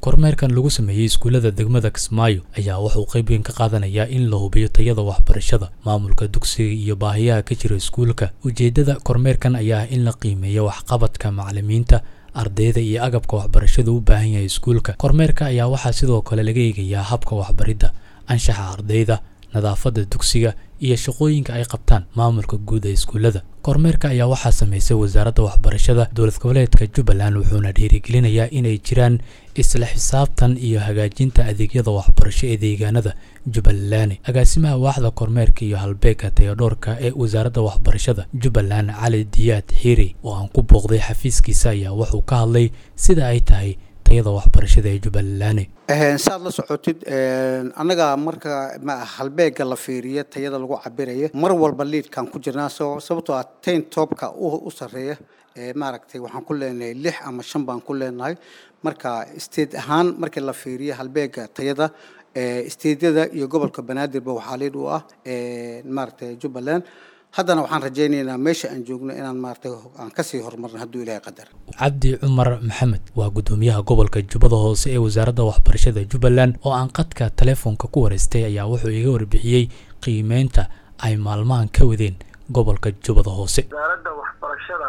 kormeerkan lagu sameeyay iskuulada degmada Kismaayo ayaa wuxuu qayb weyn ka qaadanayaa in la hubiyo tayada waxbarashada, maamulka dugsiga iyo baahiyaha ka jira iskuulka. Ujeedada kormeerkan ayaa in la qiimeeyo waxqabadka macallimiinta, ardayda iyo agabka waxbarashada u baahan yahay iskuulka. Kormeerka ayaa waxaa sidoo kale laga eegayaa habka waxbaridda, anshaxa ardayda, nadaafadda dugsiga iyo shaqooyinka ay qabtaan maamulka guud ee iskuulada. Kormeerka ayaa waxaa sameysay wasaaradda waxbarashada dowlad goboleedka Jubbaland, wuxuuna dhiirigelinayaa inay jiraan isla xisaabtan iyo hagaajinta adeegyada waxbarasho ee deegaanada Jubbaland. Agaasimaha waaxda kormeerka iyo halbeegga tayadhoorka ee wasaaradda waxbarashada Jubbaland, Cali Diyaad Xiiri, oo aan ku booqday xafiiskiisa, ayaa wuxuu ka hadlay sida ay tahay tayada waxbarashada ee Jubbaland. saad la socotid anaga marka halbeega la fiiriyo tayada lagu cabirayo mar walba liidkan ku jirnaa sababtoo ah teen topka u sareeya maaragtay waxaan ku leenahay 6 ama 5 baan ku leenahay. marka state ahaan marka la fiiriyo halbeega tayada stateyada iyo gobolka Banaadir ba waxa leed u ah maaragtay Jubbaland. haddana waxaan rajaynaynaa meesha aan joogno inaan maartay aan ka sii horumarno hadduu Ilaahay qadar. Cabdi Cumar Maxamed waa gudoomiyaha gobolka Jubbada Hoose ee wasaaradda waxbarashada Jubbaland, oo aan qadka telefoonka ku wareystay ayaa wuxuu iga warbixiyay qiimeynta ay maalmahan ka wadeen gobolka Jubbada Hoose. wasaaradda waxbarashada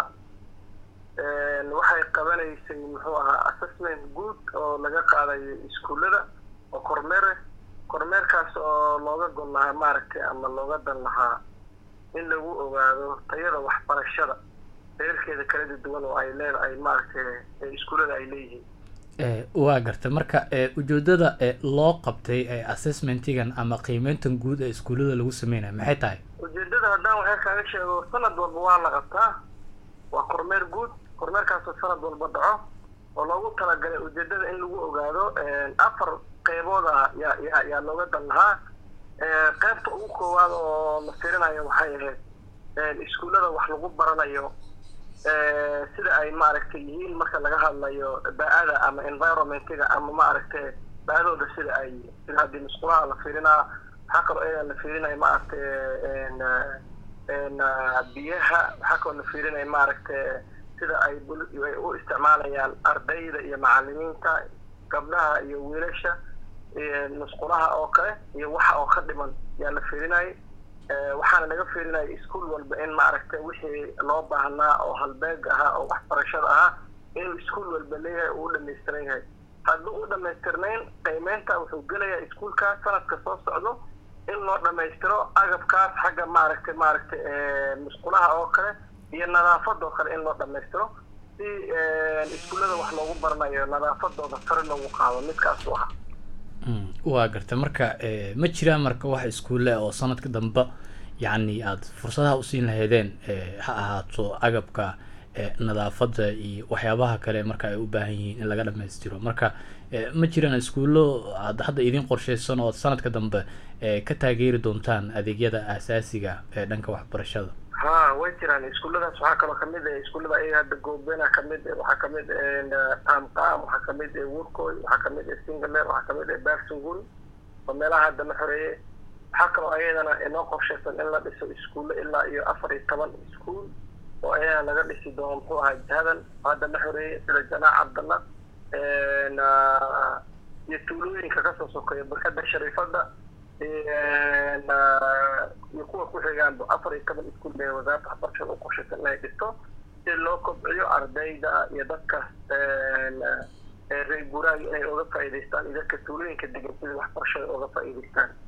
waxay qabanaysay muxuu ahaa assessment guud oo laga qaaday iskuulada oo kormeerkaas oo looga gol lahaa maaragtay ama looga dan lahaa in lagu ogaado tayada waxbarashada heerkeeda kala duwan oo ay leedahay maaragtay iskuulada ay leeyihiin. waa gartay marka ujeedada loo qabtay assessmentigan ama qiimeyntan guud ee iskuulada lagu sameeyay maxay tahay? ujeedada haddaan waxay kaaga sheego sanad walba waa la qabtaa, waa kormeer guud. kormeerkaas oo sanad walba dhaco oo loogu talagalay ujeedada in lagu ogaado 4 qaybood yaa looga dan lahaa. qaybta ugu koowaad oo la fiirinayo waxay ahayd iskuulada wax lagu baranayo sida ay maaragtay yihiin marka laga hadlayo baaada ama environmentiga ama maaragtay baadooda sida hadii musqulaha la fiirinaa waxa kale oo la fiirinayo maaragtay biyaha, waxa kale oo la fiirinayo maaragtay sida ay u isticmaalayaan ardayda iyo macallimiinta, gabdhaha iyo wiilasha, musqulaha oo kale iyo waxa oo ka dhiman yaa la fiirinay. waxaana laga fiirinay iskuul walba in maaragtay wixii loo baahnaa oo halbeeg ah oo waxbarashada ah in iskuul walba leeyahay uu dhameystiran yahay. haddii uu dhameystirnayn qiimeynta wuxuu gelayaa iskuulka sanadka soo socdo in loo dhameystiro agabkaas xagga maaragtay musqulaha oo kale iyo nadaafadda oo kale in loo dhameystiro si iskuulada wax loogu baranayo nadaafadooda sare loogu qaado midkaas oo ah. waa gartay marka ma jiraan marka wax iskuul oo sanadka dambe yani aad fursadaha u siin lahaydeen ha ahaato agabka nadaafadda iyo waxyaabaha kale marka ay u baahan yihiin in laga dhameystiro. marka ma jiraan iskuulo aad hadda idin qorsheysan oo sanadka dambe ka taageeri doontaan adeegyada aasaasiga ee dhanka waxbarashada? way jiraan iskuuladaas. waxaa kaloo kamid ah iskuulada ay hadda goobena kamid waxaa kamid Tamqam, waxaa kamid Woodcoy, waxaa kamid Singler, waxaa kamid Barsingul oo meelaha hadda la xoreeyay. waxaa kaloo ayadana inoo qorsheysan in la dhiso iskuulo ilaa iyo 14 iskuul oo ayana laga dhisi doono muxuu ahaa jihadan hadda la xoreeyay sida Janaac Cabdalla iyo tuulooyinka ka soo sokeeya barkada Shariifada iyo kuwa ku xigaan 14 iskuul ee wasaaradda waxbarashada u qorsheysan inay dhisto si loo kobciyo ardayda iyo dadka reer guuraaga inay uga faa'iideystaan iyo dadka tuulooyinka degan sidii waxbarashada uga faa'iideystaan.